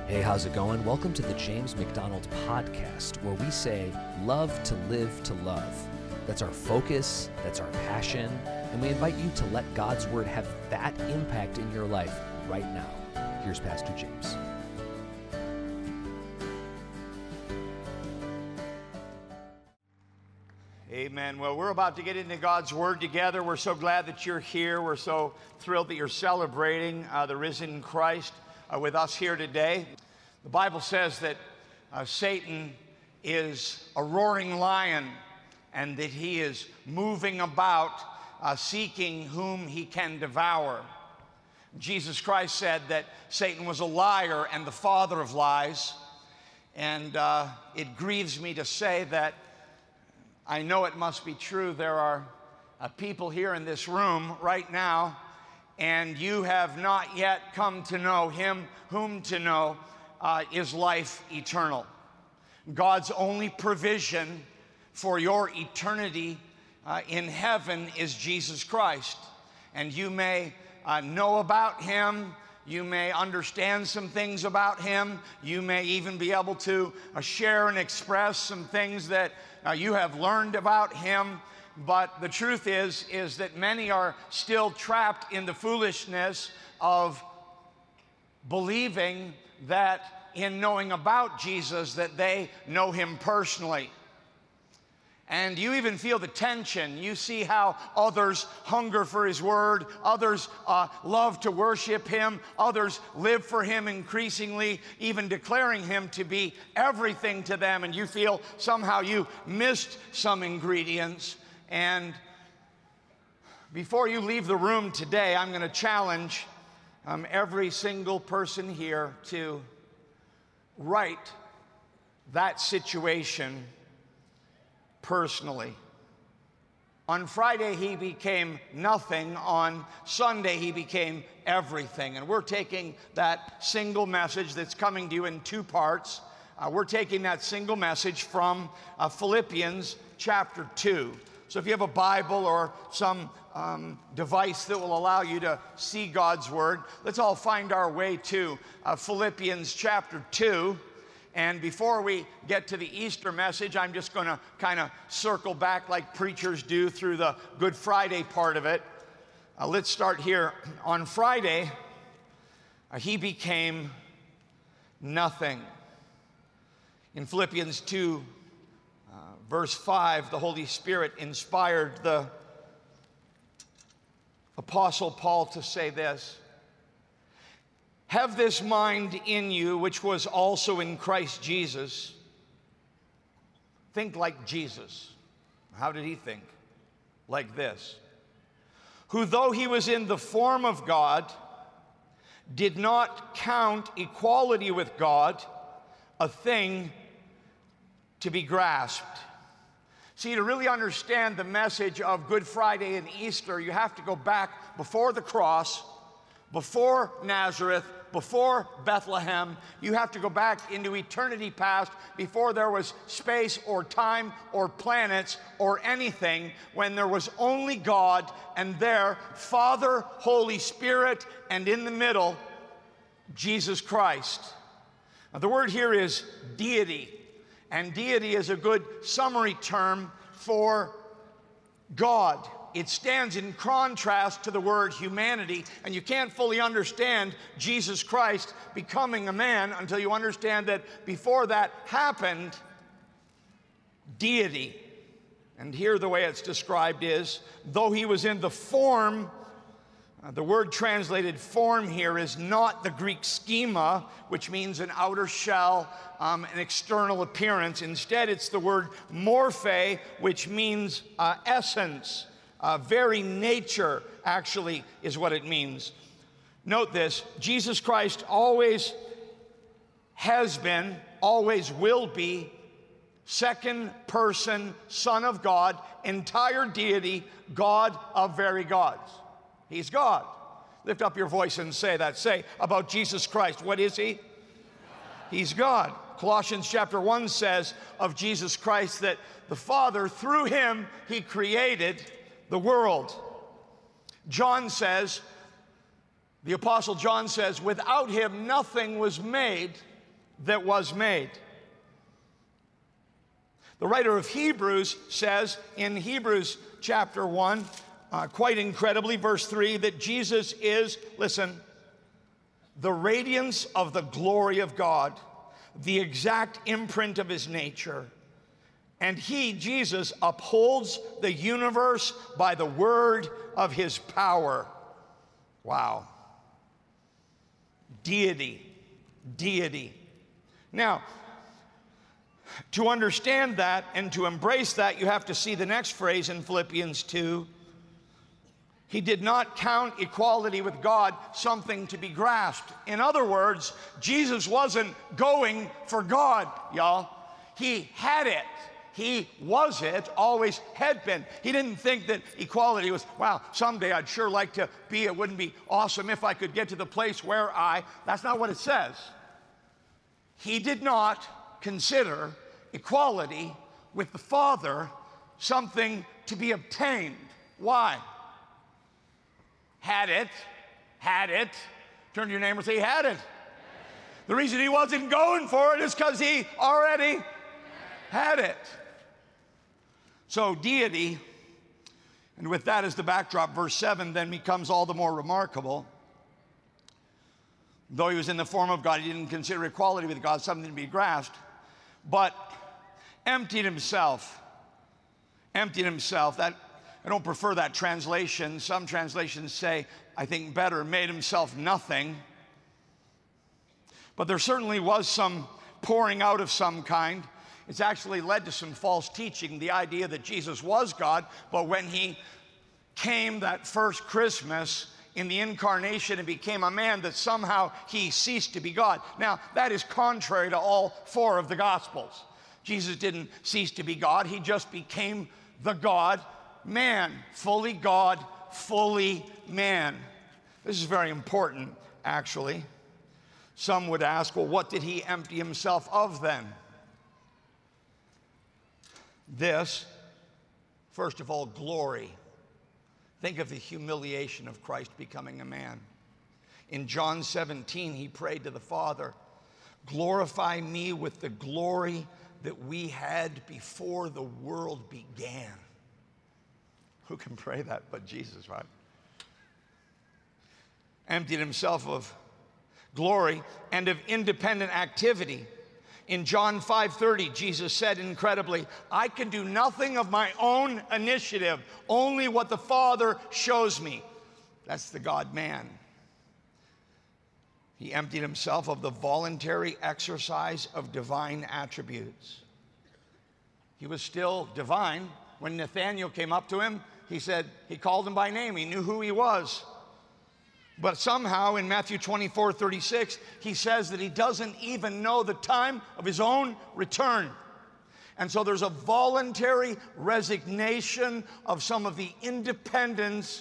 Hey, how's it going? Welcome to the James McDonald Podcast, where we say, love to live to love. That's our focus, that's our passion, and we invite you to let God's Word have that impact in your life right now. Here's Pastor James. Amen. Well, we're about to get into God's Word together. We're so glad that you're here. We're so thrilled that you're celebrating the risen Christ with us here today. The Bible says that Satan is a roaring lion and that he is moving about seeking whom he can devour. Jesus Christ said that Satan was a liar and the father of lies. And it grieves me to say that I know it must be true. There are people here in this room right now, and you have not yet come to know him whom to know is life eternal. God's only provision for your eternity in heaven is Jesus Christ. And you may know about him. You may understand some things about him. You may even be able to share and express some things that you have learned about him. But the truth is that many are still trapped in the foolishness of believing that in knowing about Jesus that they know him personally. And you even feel the tension. You see how others hunger for his word, others love to worship him, others live for him increasingly, even declaring him to be everything to them, and you feel somehow you missed some ingredients. And before you leave the room today, I'm going to challenge every single person here to write that situation personally. On Friday, he became nothing. On Sunday, he became everything. And we're taking that single message that's coming to you in two parts. We're taking that single message from Philippians chapter 2. So if you have a Bible or some device that will allow you to see God's Word, let's all find our way to Philippians chapter 2. And before we get to the Easter message, I'm just going to kind of circle back like preachers do through the Good Friday part of it. Let's start here. On Friday, he became nothing. In Philippians 2, verse 5, the Holy Spirit inspired the Apostle Paul to say this: have this mind in you, which was also in Christ Jesus. Think like Jesus. How did he think? Like this: who, though he was in the form of God, did not count equality with God a thing to be grasped. See, to really understand the message of Good Friday and Easter, you have to go back before the cross, before Nazareth, before Bethlehem. You have to go back into eternity past, before there was space or time or planets or anything, when there was only God, and there, Father, Holy Spirit, and in the middle, Jesus Christ. Now, the word here is deity, and deity is a good summary term for God. It stands in contrast to the word humanity, and you can't fully understand Jesus Christ becoming a man until you understand that before that happened, deity. And here the way it's described is, though he was in the form, the word translated form here is not the Greek schema, which means an outer shell, an external appearance. Instead, it's the word morphe, which means essence. Very nature, actually, is what it means. Note this: Jesus Christ always has been, always will be, second person, Son of God, entire deity, God of very gods. He's God. Lift up your voice and say that. Say about Jesus Christ, what is he? He's God. Colossians chapter 1 says of Jesus Christ that the Father, through him, he created the world. John says, the Apostle John says, without him nothing was made that was made. The writer of Hebrews says in Hebrews chapter 1, quite incredibly, verse 3, that Jesus is, listen, the radiance of the glory of God, the exact imprint of his nature. And he, Jesus, upholds the universe by the word of his power. Wow. Deity. Deity. Now, to understand that and to embrace that, you have to see the next phrase in Philippians 2. He did not count equality with God something to be grasped. In other words, Jesus wasn't going for God, y'all. He had it. He was it, always had been. He didn't think that equality was, wow, someday I'd sure like to be, it wouldn't be awesome if I could get to the place where that's not what it says. He did not consider equality with the Father something to be obtained. Why? Had it. Turn to your neighbor and say, he had it. The reason he wasn't going for it is because he already had it. So deity, and with that as the backdrop, verse 7 then becomes all the more remarkable. Though he was in the form of God, he didn't consider equality with God something to be grasped, but emptied himself. Emptied himself. That, I don't prefer that translation. Some translations say, I think better, made himself nothing. But there certainly was some pouring out of some kind. It's actually led to some false teaching, the idea that Jesus was God, but when he came that first Christmas in the incarnation and became a man, that somehow he ceased to be God. Now, that is contrary to all four of the Gospels. Jesus didn't cease to be God. He just became the God-man, fully God, fully man. This is very important, actually. Some would ask, well, what did he empty himself of then? This, first of all, glory. Think of the humiliation of Christ becoming a man. In John 17, he prayed to the Father, glorify me with the glory that we had before the world began. Who can pray that but Jesus, right? Emptied himself of glory and of independent activity. In John 5:30, Jesus said incredibly, I can do nothing of my own initiative, only what the Father shows me. That's the God-man. He emptied himself of the voluntary exercise of divine attributes. He was still divine. When Nathanael came up to him, he called him by name. He knew who he was. But somehow in Matthew 24:36, he says that he doesn't even know the time of his own return. And so there's a voluntary resignation of some of the independence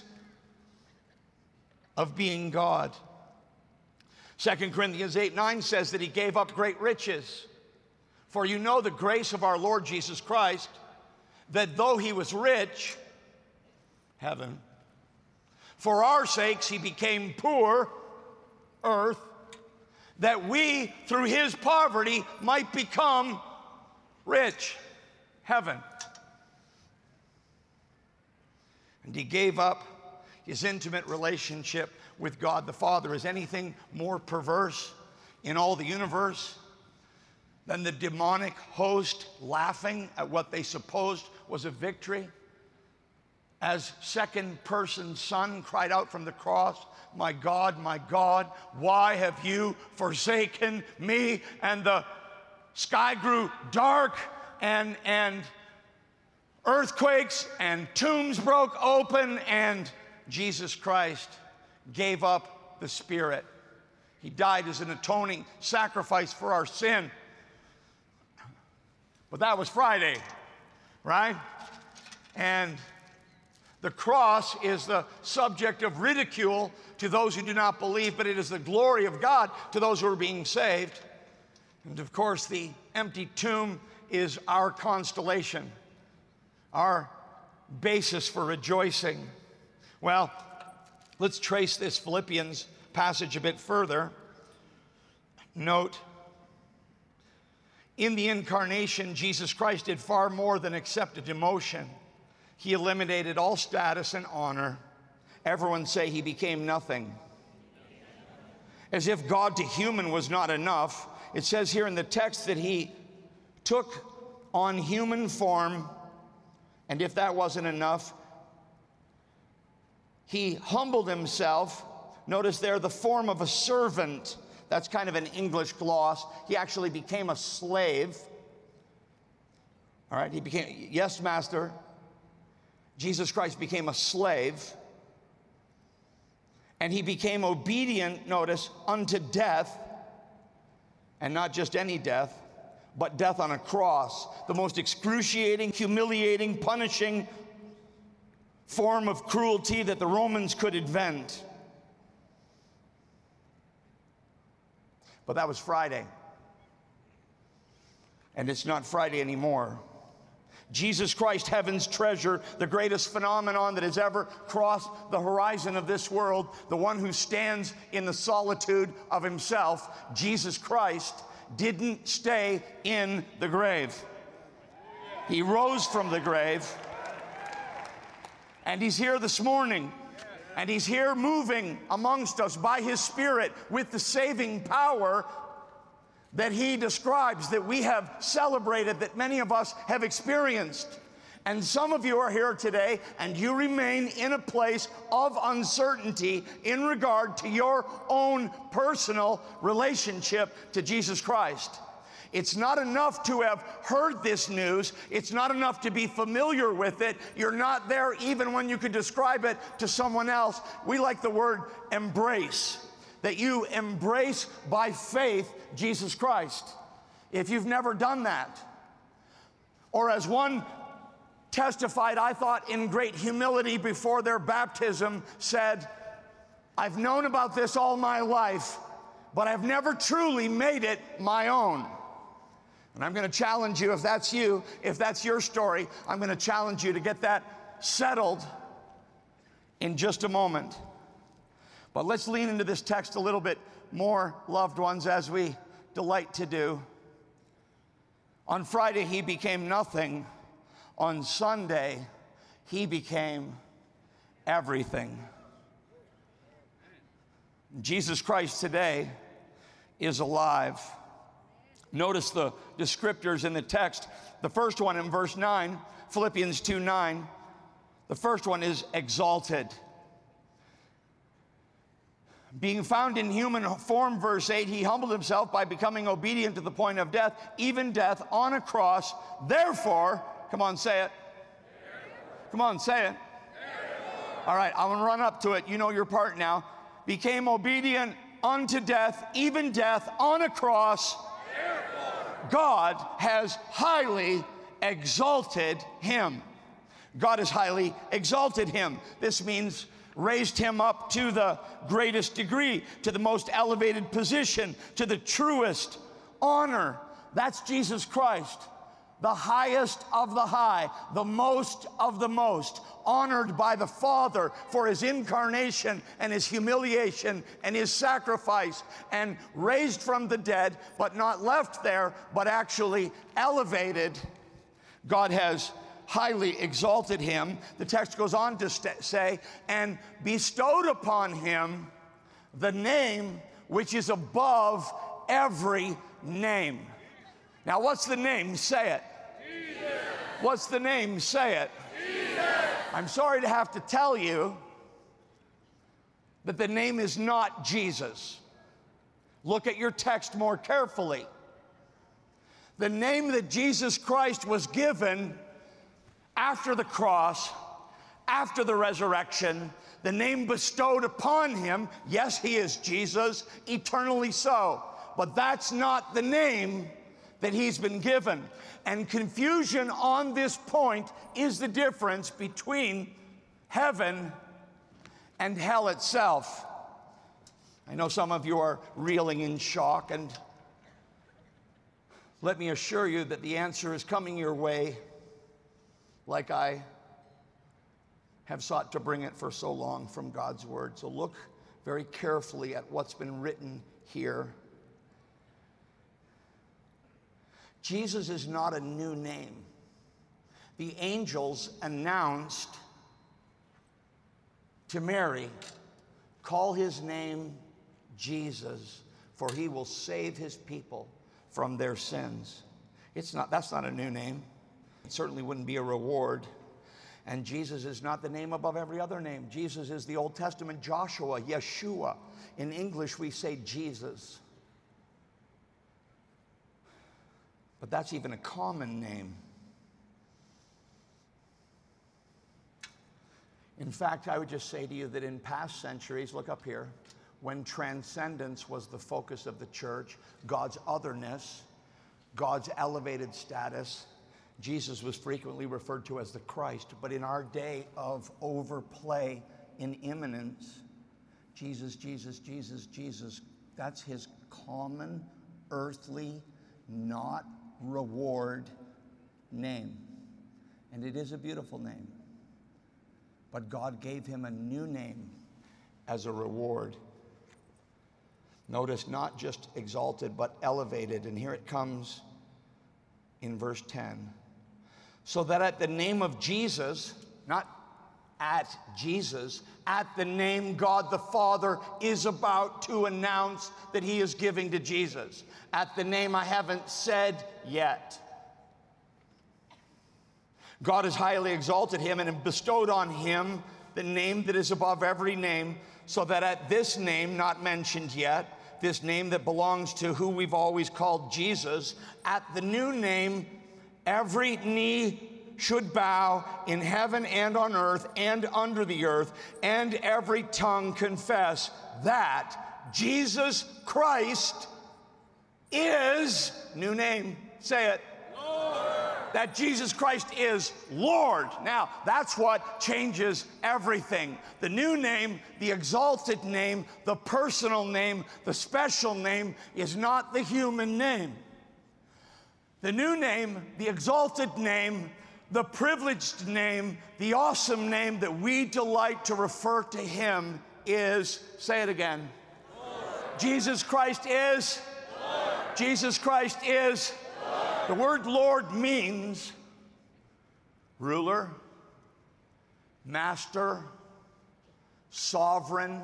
of being God. 2 Corinthians 8:9 says that he gave up great riches. For you know the grace of our Lord Jesus Christ, that though he was rich, heaven, for our sakes he became poor, earth, that we through his poverty might become rich, heaven. And he gave up his intimate relationship with God the Father. Is anything more perverse in all the universe than the demonic host laughing at what they supposed was a victory? As second-person Son cried out from the cross, my God, why have you forsaken me? And the sky grew dark, and earthquakes and tombs broke open, and Jesus Christ gave up the Spirit. He died as an atoning sacrifice for our sin. But that was Friday, right? And the cross is the subject of ridicule to those who do not believe, but it is the glory of God to those who are being saved. And of course, the empty tomb is our constellation, our basis for rejoicing. Well, let's trace this Philippians passage a bit further. Note In the incarnation, Jesus Christ did far more than accept a demotion. He eliminated all status and honor. Everyone say he became nothing. As if God to human was not enough, it says here in the text that he took on human form, and if that wasn't enough, he humbled himself. Notice there the form of a servant. That's kind of an English gloss. He actually became a slave. All right, he became, yes, master. Jesus Christ became a slave. And he became obedient, notice, unto death. And not just any death, but death on a cross. The most excruciating, humiliating, punishing form of cruelty that the Romans could invent. But that was Friday. And it's not Friday anymore. Jesus Christ, heaven's treasure, the greatest phenomenon that has ever crossed the horizon of this world, the one who stands in the solitude of himself, Jesus Christ, didn't stay in the grave. He rose from the grave, and he's here this morning. And he's here moving amongst us by his Spirit with the saving power that he describes, that we have celebrated, that many of us have experienced. And some of you are here today, and you remain in a place of uncertainty in regard to your own personal relationship to Jesus Christ. It's not enough to have heard this news. It's not enough to be familiar with it. You're not there even when you could describe it to someone else. We like the word embrace, that you embrace by faith Jesus Christ. If you've never done that, or as one testified, I thought in great humility before their baptism, said, I've known about this all my life, but I've never truly made it my own. And I'm going to challenge you, if that's you, if that's your story, I'm going to challenge you to get that settled in just a moment. But let's lean into this text a little bit more, loved ones, as we delight to do. On Friday, he became nothing. On Sunday, he became everything. Jesus Christ today is alive. Notice the descriptors in the text. The first one in verse 9, Philippians 2:9, the first one is exalted. Being found in human form, verse 8, he humbled himself by becoming obedient to the point of death, even death on a cross. Therefore, come on, say it. Come on, say it. All right, I'm going to run up to it. You know your part now. Became obedient unto death, even death on a cross. God has highly exalted him. God has highly exalted him. This means raised him up to the greatest degree, to the most elevated position, to the truest honor. That's Jesus Christ, the highest of the high, the most of the most, honored by the Father for his incarnation and his humiliation and his sacrifice, and raised from the dead, but not left there, but actually elevated. God has highly exalted him. The text goes on to say, and bestowed upon him the name which is above every name. Now, what's the name? Say it. Jesus. What's the name? Say it. Jesus. I'm sorry to have to tell you that the name is not Jesus. Look at your text more carefully. The name that Jesus Christ was given after the cross, after the resurrection, the name bestowed upon him, yes, he is Jesus, eternally so, but that's not the name that he's been given. And confusion on this point is the difference between heaven and hell itself. I know some of you are reeling in shock, and let me assure you that the answer is coming your way, like I have sought to bring it for so long from God's word. So look very carefully at what's been written here. Jesus is not a new name. The angels announced to Mary, call his name Jesus, for he will save his people from their sins. That's not a new name. It certainly wouldn't be a reward. And Jesus is not the name above every other name. Jesus is the Old Testament Joshua, Yeshua. In English, we say Jesus. But that's even a common name. In fact, I would just say to you that in past centuries, look up here, when transcendence was the focus of the church, God's otherness, God's elevated status, Jesus was frequently referred to as the Christ. But in our day of overplay in imminence, Jesus, Jesus, Jesus, Jesus, that's his common, earthly, not reward name. And it is a beautiful name. But God gave him a new name as a reward. Notice, not just exalted, but elevated. And here it comes in verse 10. So that at the name of Jesus, not at Jesus, at the name God the Father is about to announce that he is giving to Jesus. At the name I haven't said yet. God has highly exalted him and bestowed on him the name that is above every name, so that at this name, not mentioned yet, this name that belongs to who we've always called Jesus, at the new name, every knee should bow in heaven and on earth and under the earth, and every tongue confess that Jesus Christ is, new name, say it, that Jesus Christ is Lord. Now, that's what changes everything. The new name, the exalted name, the personal name, the special name is not the human name. The new name, the exalted name, the privileged name, the awesome name that we delight to refer to him is, say it again, Lord. Jesus Christ is, Lord. Jesus Christ is, Lord. The word Lord means ruler, master, sovereign,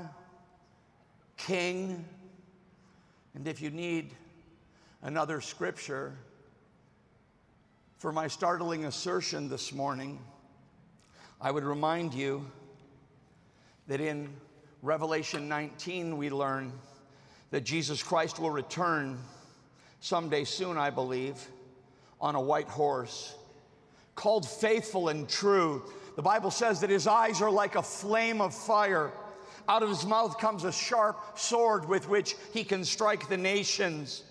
king. And if you need another scripture for my startling assertion this morning, I would remind you that in Revelation 19 we learn that Jesus Christ will return someday soon, I believe, on a white horse, called faithful and true. The Bible says that his eyes are like a flame of fire. Out of his mouth comes a sharp sword with which he can strike the nations.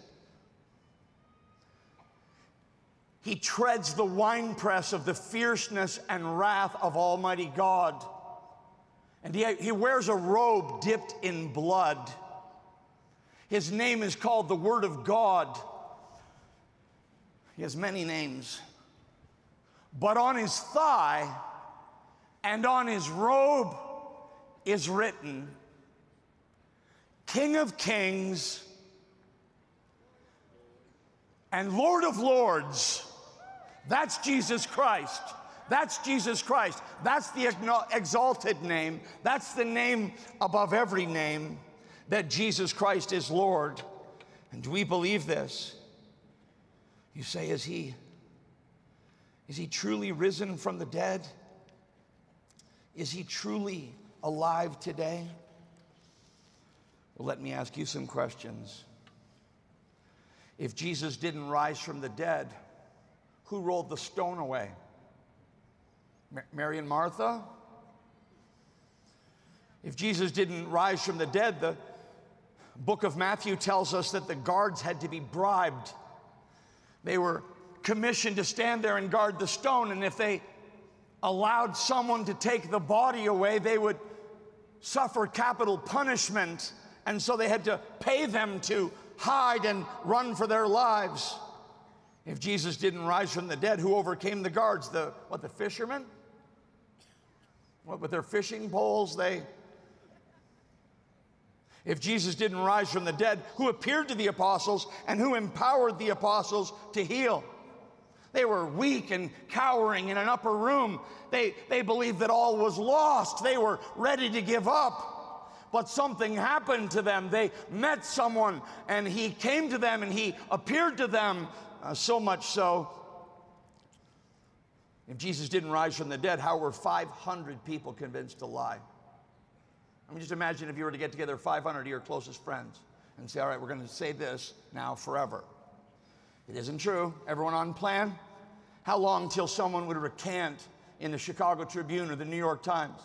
He treads the winepress of the fierceness and wrath of Almighty God. And he wears a robe dipped in blood. His name is called the Word of God. He has many names. But on his thigh and on his robe is written, King of Kings and Lord of Lords. That's Jesus Christ. That's Jesus Christ. That's the exalted name. That's the name above every name, that Jesus Christ is Lord. And do we believe this? You say, is he truly risen from the dead? Is he truly alive today? Well, let me ask you some questions. If Jesus didn't rise from the dead, who rolled the stone away? Mary and Martha? If Jesus didn't rise from the dead, the book of Matthew tells us that the guards had to be bribed. They were commissioned to stand there and guard the stone, and if they allowed someone to take the body away, they would suffer capital punishment, and so they had to pay them to hide and run for their lives. If Jesus didn't rise from the dead, who overcame the guards? The fishermen? What, with their fishing poles, If Jesus didn't rise from the dead, who appeared to the apostles and who empowered the apostles to heal? They were weak and cowering in an upper room. They believed that all was lost. They were ready to give up. But something happened to them. They met someone, and he came to them, and he appeared to them, so much so. If Jesus didn't rise from the dead, how were 500 people convinced to lie? I mean, just imagine if you were to get together 500 of your closest friends and say, all right, we're going to say this now forever. It isn't true. Everyone on plan? How long till someone would recant in the Chicago Tribune or the New York Times?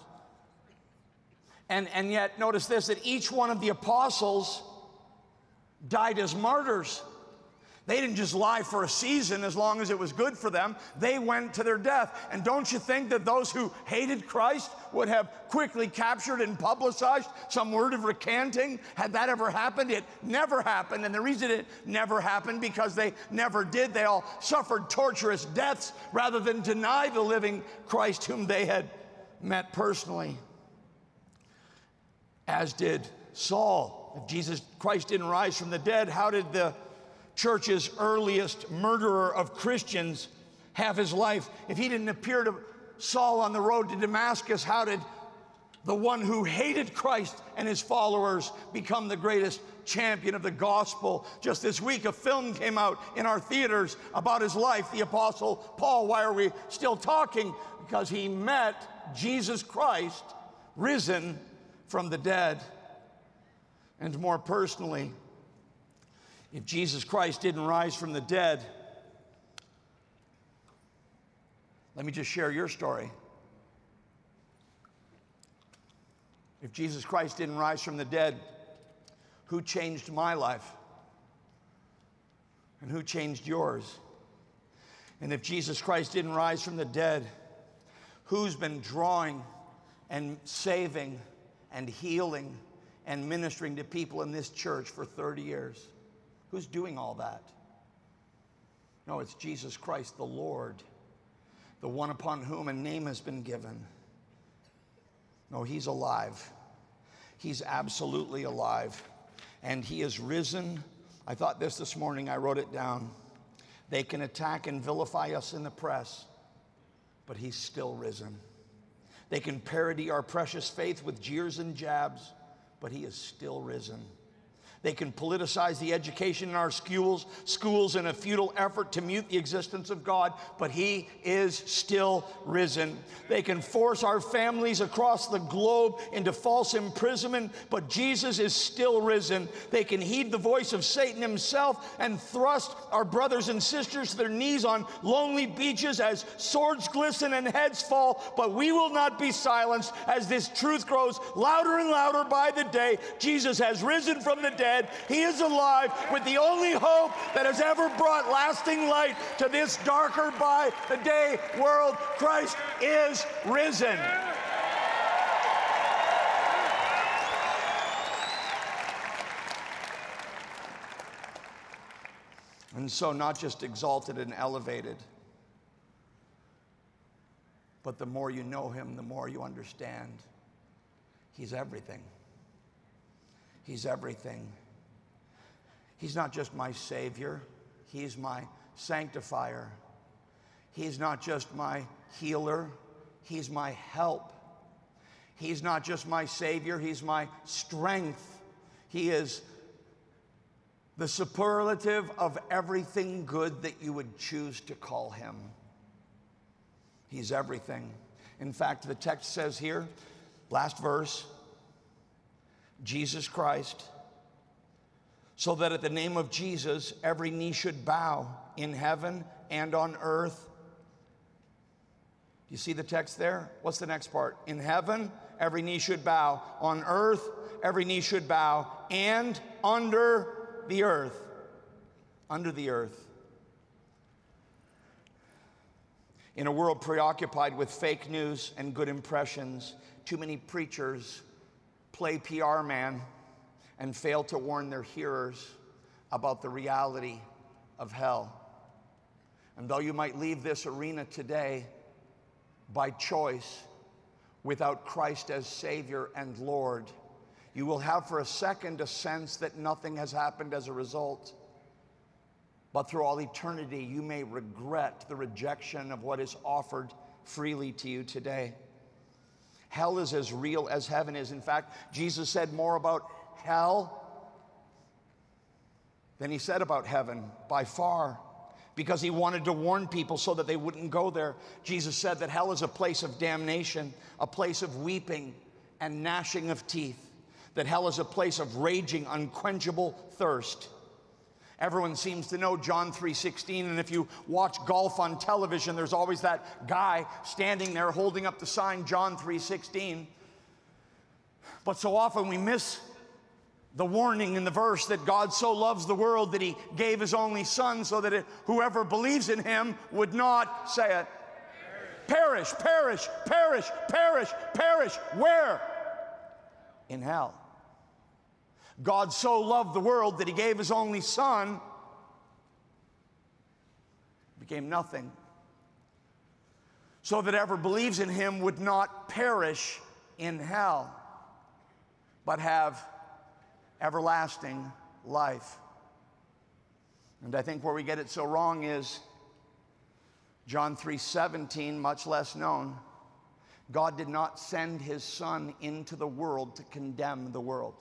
And yet, notice this, that each one of the apostles died as martyrs. They didn't just lie for a season as long as it was good for them. They went to their death. And don't you think that those who hated Christ would have quickly captured and publicized some word of recanting? Had that ever happened? It never happened. And the reason it never happened, because they never did. They all suffered torturous deaths rather than deny the living Christ whom they had met personally. As did Saul. If Jesus Christ didn't rise from the dead, how did the church's earliest murderer of Christians have his life? If he didn't appear to Saul on the road to Damascus, how did the one who hated Christ and his followers become the greatest champion of the gospel? Just this week, a film came out in our theaters about his life, the Apostle Paul. Why are we still talking? Because he met Jesus Christ risen from the dead. And more personally, if Jesus Christ didn't rise from the dead, let me just share your story. If Jesus Christ didn't rise from the dead, who changed my life? And who changed yours? And if Jesus Christ didn't rise from the dead, who's been drawing and saving and healing and ministering to people in this church for 30 years? Who's doing all that? No, it's Jesus Christ, the Lord, the one upon whom a name has been given. No, he's alive. He's absolutely alive. And he is risen. I thought this morning, I wrote it down. They can attack and vilify us in the press, but he's still risen. They can parody our precious faith with jeers and jabs, but he is still risen. They can politicize the education in our schools in a futile effort to mute the existence of God, but he is still risen. They can force our families across the globe into false imprisonment, but Jesus is still risen. They can heed the voice of Satan himself and thrust our brothers and sisters to their knees on lonely beaches as swords glisten and heads fall, but we will not be silenced as this truth grows louder and louder by the day. Jesus has risen from the dead. He is alive with the only hope that has ever brought lasting light to this darker by the day world. Christ is risen. And so not just exalted and elevated, but the more you know him, the more you understand he's everything. He's everything. He's not just my Savior, he's my sanctifier. He's not just my healer, he's my help. He's not just my Savior, he's my strength. He is the superlative of everything good that you would choose to call him. He's everything. In fact, the text says here, last verse, Jesus Christ, so that at the name of Jesus, every knee should bow in heaven and on earth. Do you see the text there? What's the next part? In heaven, every knee should bow. On earth, every knee should bow. And under the earth. Under the earth. In a world preoccupied with fake news and good impressions, too many preachers play PR man and fail to warn their hearers about the reality of hell. And though you might leave this arena today by choice without Christ as Savior and Lord, You will have for a second a sense that nothing has happened as a result. But through all eternity, you may regret the rejection of what is offered freely to you today. Hell is as real as heaven is. In fact, Jesus said more about hell than he said about heaven by far, because he wanted to warn people so that they wouldn't go there. Jesus said that hell is a place of damnation, a place of weeping and gnashing of teeth, that hell is a place of raging, unquenchable thirst. Everyone seems to know John 3:16, and if you watch golf on television, there's always that guy standing there holding up the sign, John 3:16. But so often we miss the warning in the verse that God so loves the world that he gave his only son so that whoever believes in him would not, say it, perish, perish, perish, perish, perish. Where? In hell. God so loved the world that he gave his only son, became nothing, so that whoever believes in him would not perish in hell, but have everlasting life. And I think where we get it so wrong is John 3:17, much less known. God did not send his son into the world to condemn the world.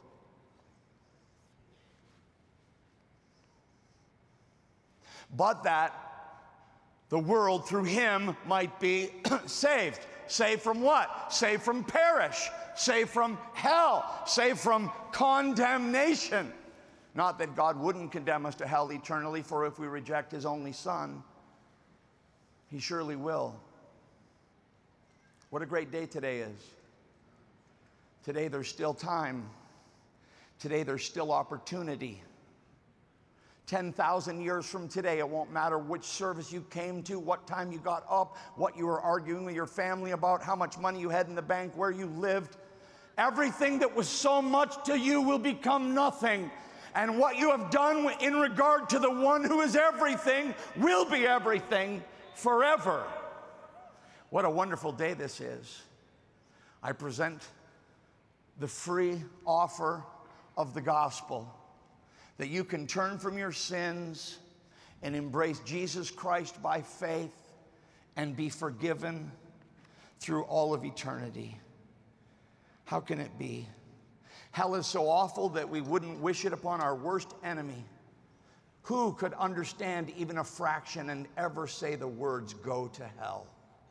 But that the world through him might be saved. Saved from what? Saved from perish. Saved from hell. Saved from condemnation. Not that God wouldn't condemn us to hell eternally, for if we reject his only son, he surely will. What a great day today is. Today there's still time. Today there's still opportunity. 10,000 years from today, it won't matter which service you came to, what time you got up, what you were arguing with your family about, how much money you had in the bank, where you lived. Everything that was so much to you will become nothing. And what you have done in regard to the one who is everything will be everything forever. What a wonderful day this is. I present the free offer of the gospel, that you can turn from your sins and embrace Jesus Christ by faith and be forgiven through all of eternity. How can it be? Hell is so awful that we wouldn't wish it upon our worst enemy. Who could understand even a fraction and ever say the words, "Go to hell"?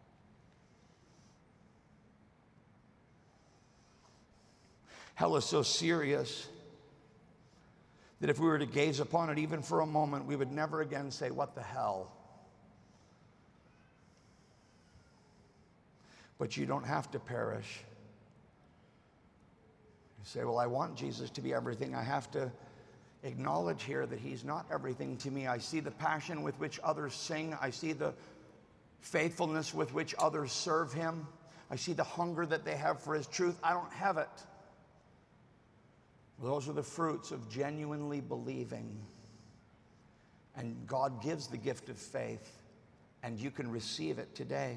Hell is so serious that if we were to gaze upon it even for a moment, we would never again say, "What the hell?" But you don't have to perish. You say, "Well, I want Jesus to be everything." I have to acknowledge here that he's not everything to me. I see the passion with which others sing. I see the faithfulness with which others serve him. I see the hunger that they have for his truth. I don't have it. Those are the fruits of genuinely believing. And God gives the gift of faith, and you can receive it today.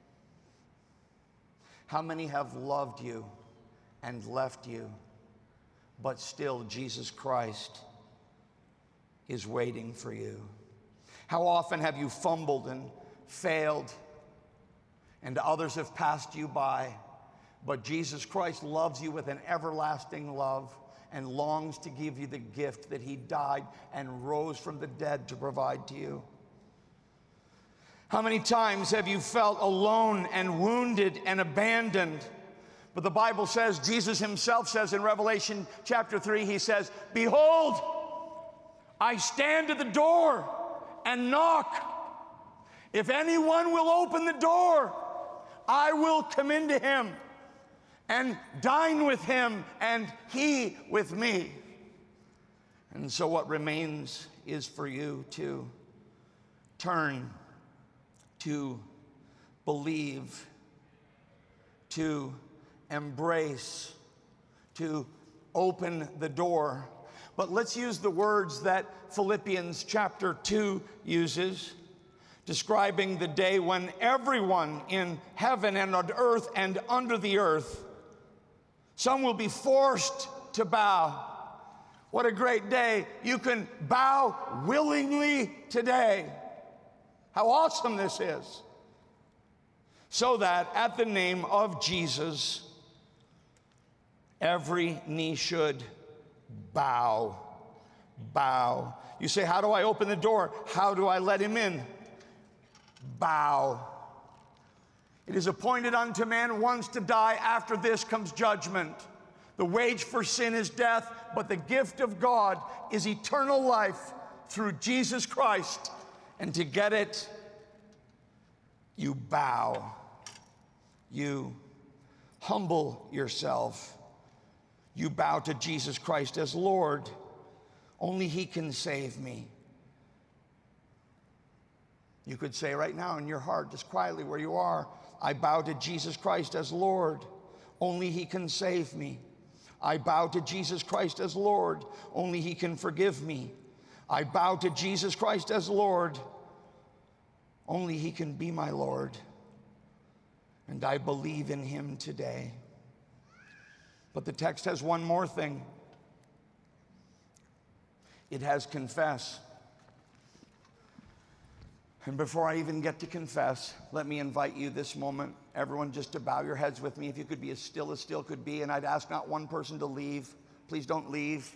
How many have loved you and left you, but still Jesus Christ is waiting for you? How often have you fumbled and failed, and others have passed you by, but Jesus Christ loves you with an everlasting love and longs to give you the gift that he died and rose from the dead to provide to you? How many times have you felt alone and wounded and abandoned? But the Bible says, Jesus himself says in Revelation chapter 3, he says, "Behold, I stand at the door and knock. If anyone will open the door, I will come into him and dine with him and he with me." And so what remains is for you to turn, to believe, to embrace, to open the door. But let's use the words that Philippians chapter 2 uses, describing the day when everyone in heaven and on earth and under the earth, some will be forced to bow. What a great day. You can bow willingly today. How awesome this is. So that at the name of Jesus, every knee should bow. Bow. You say, how do I open the door? How do I let him in? Bow. It is appointed unto man once to die. After this comes judgment. The wage for sin is death, but the gift of God is eternal life through Jesus Christ. And to get it, you bow. You humble yourself. You bow to Jesus Christ as Lord. Only he can save me. You could say right now in your heart, just quietly where you are, I bow to Jesus Christ as Lord. Only he can save me. I bow to Jesus Christ as Lord. Only he can forgive me. I bow to Jesus Christ as Lord. Only he can be my Lord. And I believe in him today. But the text has one more thing. It has confess. And before I even get to confess, let me invite you this moment, everyone, just to bow your heads with me. If you could be as still could be, and I'd ask not one person to leave. Please don't leave.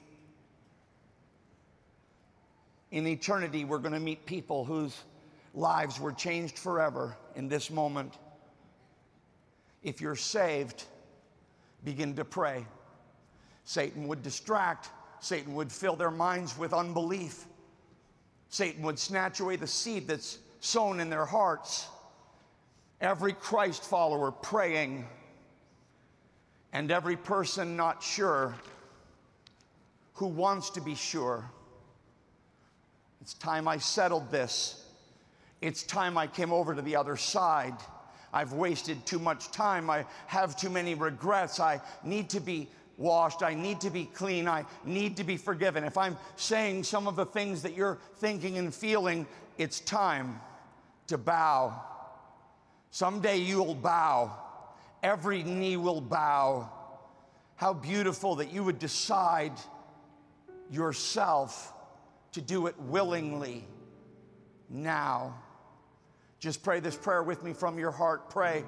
In eternity, we're going to meet people whose lives were changed forever in this moment. If you're saved, begin to pray. Satan would distract. Satan would fill their minds with unbelief. Satan would snatch away the seed that's sown in their hearts. Every Christ follower praying, and every person not sure who wants to be sure. It's time I settled this. It's time I came over to the other side. I've wasted too much time. I have too many regrets. I need to be washed. I need to be clean. I need to be forgiven. If I'm saying some of the things that you're thinking and feeling, it's time to bow. Someday you'll bow. Every knee will bow. How beautiful that you would decide yourself to do it willingly now. Just pray this prayer with me from your heart. Pray,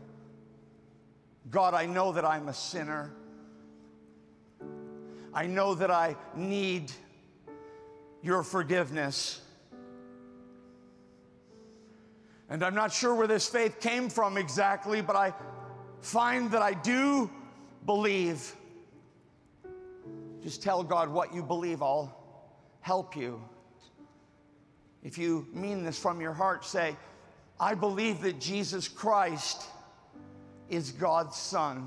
God, I know that I'm a sinner. I know that I need your forgiveness. And I'm not sure where this faith came from exactly, but I find that I do believe. Just tell God what you believe. I'll help you. If you mean this from your heart, say, I believe that Jesus Christ is God's Son.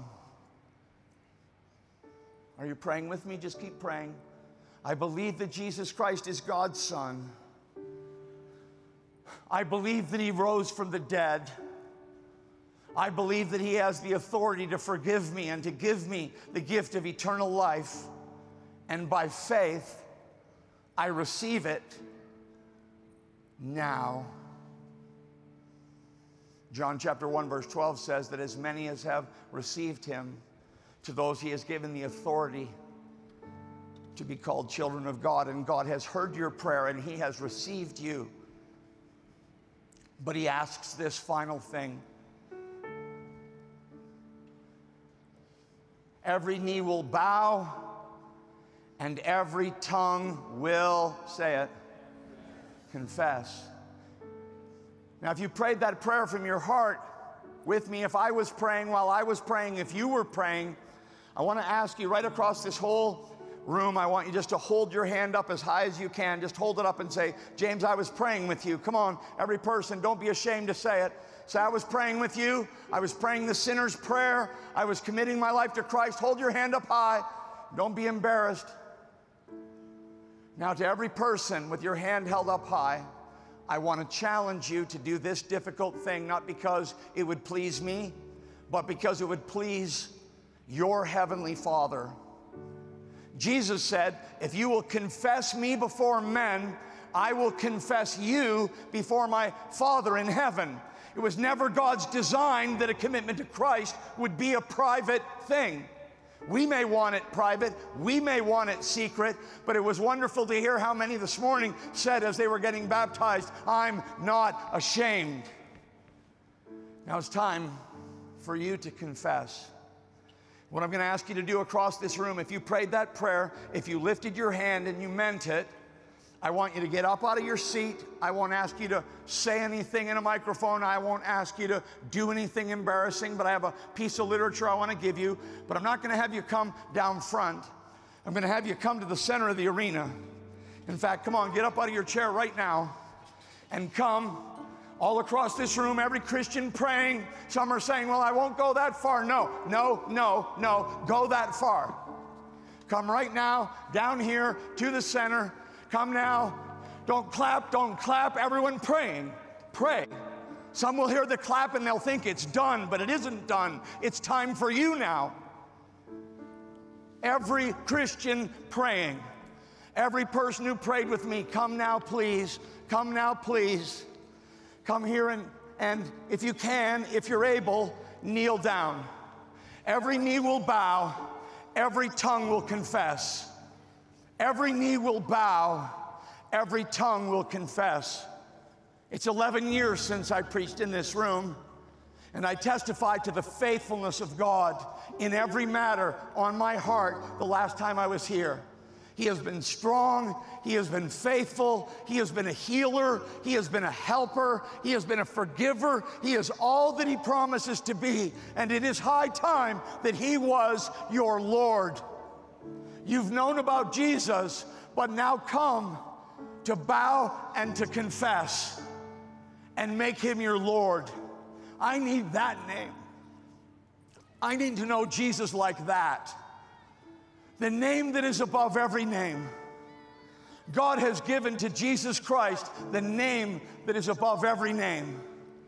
Are you praying with me? Just keep praying. I believe that Jesus Christ is God's Son. I believe that he rose from the dead. I believe that he has the authority to forgive me and to give me the gift of eternal life. And by faith, I receive it now. John chapter 1 verse 12 says that as many as have received him, to those he has given the authority to be called children of God. And God has heard your prayer and he has received you. But he asks this final thing. Every knee will bow and every tongue will, say it, confess. Now, if you prayed that prayer from your heart with me, if I was praying, while I was praying, if you were praying, I want to ask you right across this whole room, I want you just to hold your hand up as high as you can. Just hold it up and say, James, I was praying with you. Come on, every person, don't be ashamed to say it. Say, I was praying with you. I was praying the sinner's prayer. I was committing my life to Christ. Hold your hand up high. Don't be embarrassed. Now, to every person with your hand held up high, I want to challenge you to do this difficult thing, not because it would please me, but because it would please your heavenly Father. Jesus said, if you will confess me before men, I will confess you before my Father in heaven. It was never God's design that a commitment to Christ would be a private thing. We may want it private, we may want it secret, but it was wonderful to hear how many this morning said as they were getting baptized, I'm not ashamed. Now it's time for you to confess. What I'm going to ask you to do across this room, if you prayed that prayer, if you lifted your hand and you meant it, I want you to get up out of your seat. I won't ask you to say anything in a microphone. I won't ask you to do anything embarrassing, but I have a piece of literature I want to give you. But I'm not going to have you come down front. I'm going to have you come to the center of the arena. In fact, come on, get up out of your chair right now and come all across this room, every Christian praying. Some are saying, well, I won't go that far. No, go that far. Come right now, down here to the center. Come now. Don't clap. Everyone praying. Pray. Some will hear the clap and they'll think it's done, but it isn't done. It's time for you now. Every Christian praying. Every person who prayed with me, come now, please. Come now, please. Come here and if you can, if you're able, kneel down. Every knee will bow. Every tongue will confess. Every knee will bow. Every tongue will confess. It's 11 years since I preached in this room, and I testified to the faithfulness of God in every matter on my heart the last time I was here. He has been strong. He has been faithful. He has been a healer. He has been a helper. He has been a forgiver. He is all that He promises to be, and it is high time that He was your Lord. You've known about Jesus, but now come to bow and to confess and make Him your Lord. I need that name. I need to know Jesus like that. The name that is above every name. God has given to Jesus Christ the name that is above every name.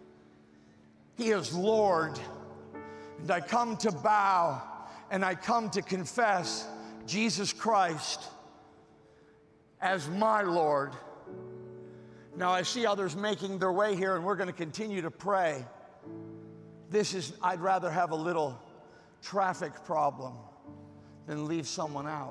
He is Lord. And I come to bow and I come to confess Jesus Christ as my Lord. Now I see others making their way here, and we're going to continue to pray. I'd rather have a little traffic problem than leave someone out.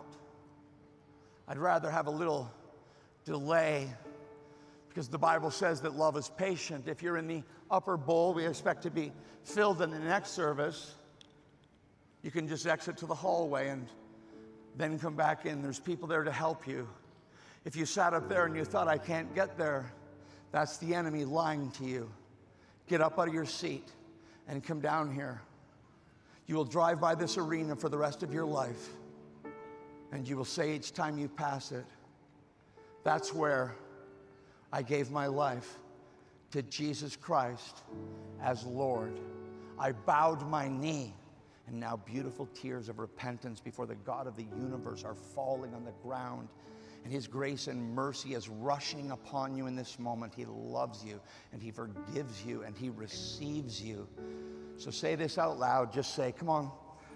I'd rather have a little delay, because the Bible says that love is patient. If you're in the upper bowl, we expect to be filled in the next service. You can just exit to the hallway and then come back in. There's people there to help you. If you sat up there and you thought, I can't get there, that's the enemy lying to you. Get up out of your seat and come down here. You will drive by this arena for the rest of your life, and you will say each time you pass it, that's where I gave my life to Jesus Christ as Lord. I bowed my knee, and now beautiful tears of repentance before the God of the universe are falling on the ground, and His grace and mercy is rushing upon you in this moment. He loves you, and He forgives you, and He receives you. So say this out loud. Just say, come on.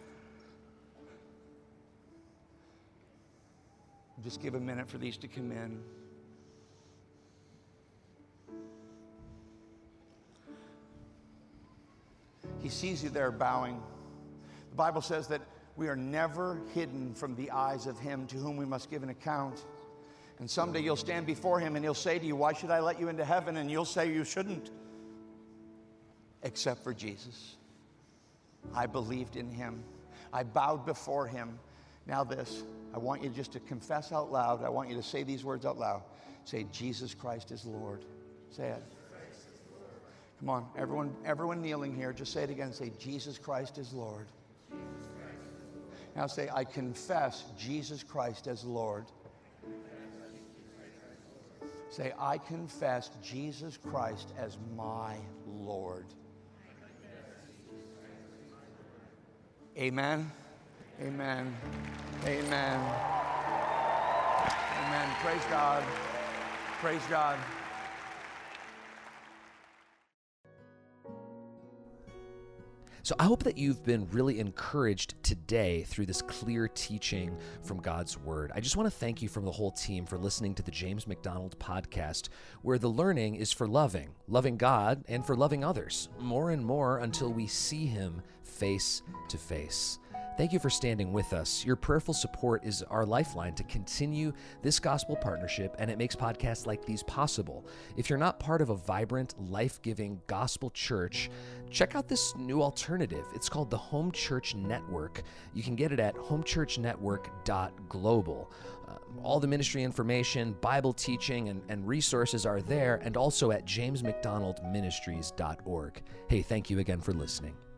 Just give a minute for these to come in. He sees you there bowing. The Bible says that we are never hidden from the eyes of Him to whom we must give an account. And someday you'll stand before Him and He'll say to you, why should I let you into heaven? And you'll say you shouldn't. Except for Jesus. I believed in Him. I bowed before Him. Now this, I want you just to confess out loud. I want you to say these words out loud. Say, Jesus Christ is Lord. Say it. Come on, everyone kneeling here, just say it again. Say, Jesus Christ is Lord. Now say, I confess Jesus Christ as Lord. Say, I confess Jesus Christ as my Lord. Amen. Amen. Amen. Amen. Praise God. Praise God. So I hope that you've been really encouraged today through this clear teaching from God's Word. I just want to thank you from the whole team for listening to the James MacDonald podcast, where the learning is for loving God, and for loving others, more and more until we see Him face to face. Thank you for standing with us. Your prayerful support is our lifeline to continue this gospel partnership, and it makes podcasts like these possible. If you're not part of a vibrant, life-giving gospel church, check out this new alternative. It's called the Home Church Network. You can get it at homechurchnetwork.global. All the ministry information, Bible teaching, and resources are there, and also at jamesmcdonaldministries.org. Hey, thank you again for listening.